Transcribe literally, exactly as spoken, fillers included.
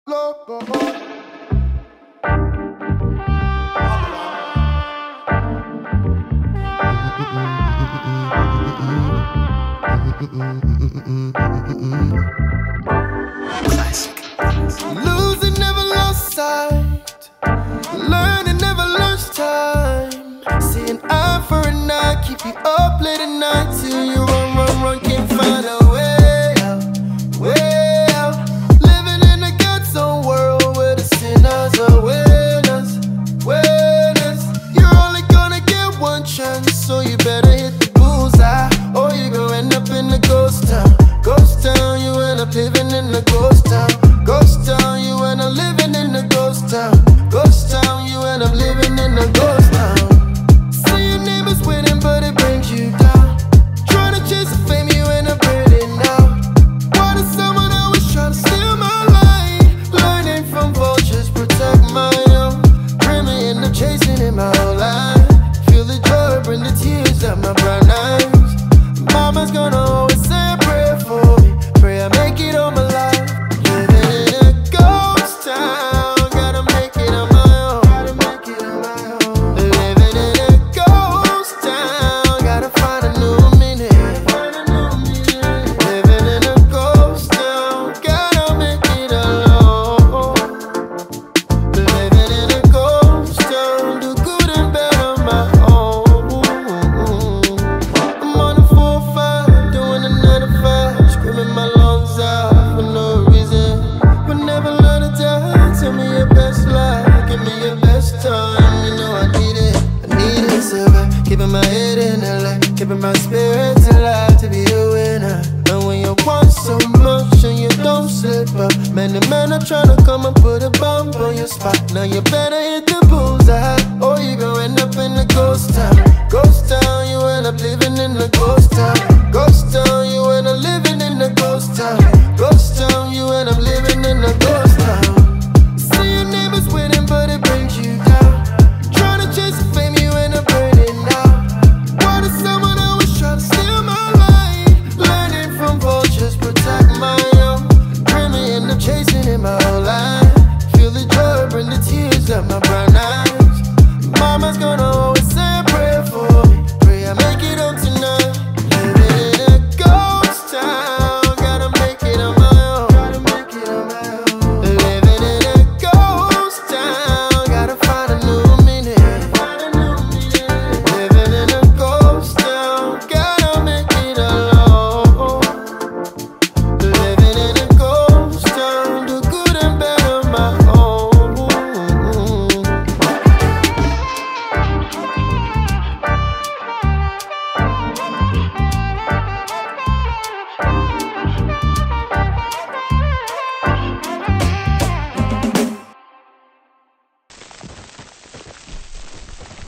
Loco. Classic. Losing never lost sight. Learning never lost time. See an eye for an eye. Keep you up late at night till you run, run, run. Can't find a way out, way out. Living in a God's-own world where the sinners are winners, winners. You're only gonna get one chance, so you better hit the bullseye, or you gon' end up in the ghost town. Ghost town, you end up living in the ghost town. Ghost town, you end up living in the ghost town. Ghost town, you end up living in the ghost town. See your neighbors winning, but it brings you down. Trying to chase the fame, you end up burning out. Why does someone always try to steal my light? Learning from vultures, protect my own. Bring me in the chasing in my whole life. Feel the joy, bring the tears out my brown eyes. Mama's gonna always say a prayer for me. Pray I make it all my life. Living in a ghost town, gotta make it on my own. Gotta make it on my own. Living in a ghost town, gotta find a new meaning. Find a new meaning. Living in a ghost town, gotta make it alone. Living in a ghost town, do good and bad on my own. I'm on a four five, doing a nine to five, screaming my lungs out for no reason. But never learn to die. Tell me your best life, give me your best time. You know I need it, I need it so bad. Keeping my head in the light, keeping my spirits alive to be a winner. And when you want so much and you don't slip up, many men are trying to come and put a bomb on your spot. Now you better hit the bullseye, or you gon' end up in the ghost town. Ghost town, you end up living in the ghost town. Ghost town, you end up living in the ghost town. Ghost town, you end up living in the ghost town. See your neighbors winning, but it brings you down. Trying to chase the fame, you end up burning out. Why does someone always try to steal my light? Learning from vultures, protect my own. Bring me in the chasing in my whole life. Feel the joy, bring the tears out my